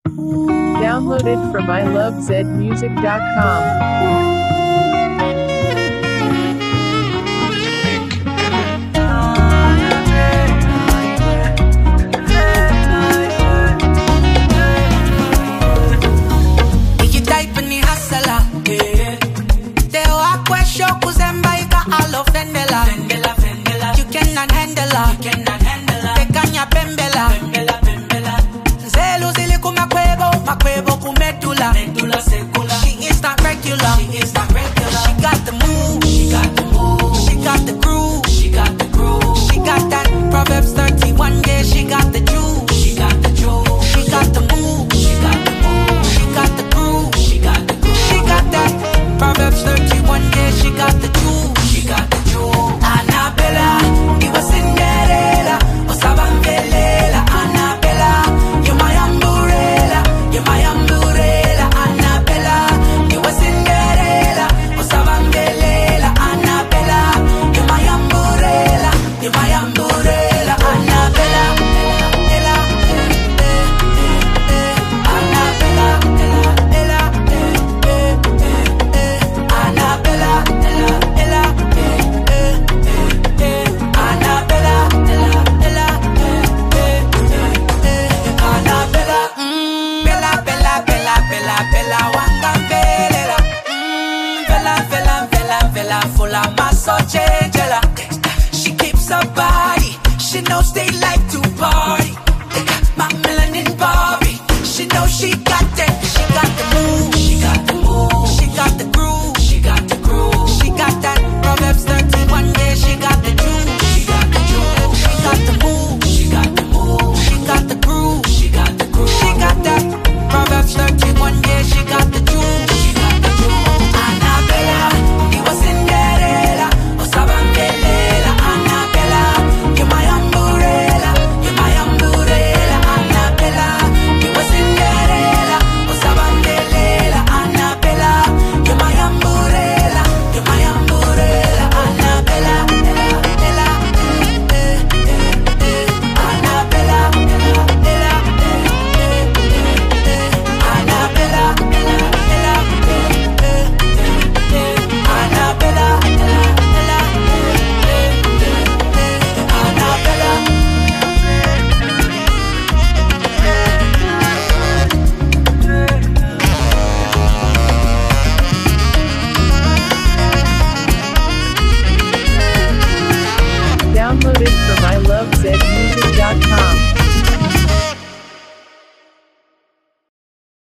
Downloaded from ilovezmusic.com. You cannot handle her. Pekanya pembela. Zelu zili makwebo kumedula. She is not regular. She got the move. She got the groove. She got that Proverbs 31. Yeah, she got the juice. She got the move. She got the groove. She got that Proverbs 31. Yeah, she got the juice. Annabella, you were Cinderella, Osabangelela. Annabella, you're my umbrella, Annabella, you were Cinderella, Osabangelela. Annabella, you're my umbrella, Annabella, Ella, Annabella, Ella, Annabella, Ella. Full of my soul, she keeps her body. She knows they like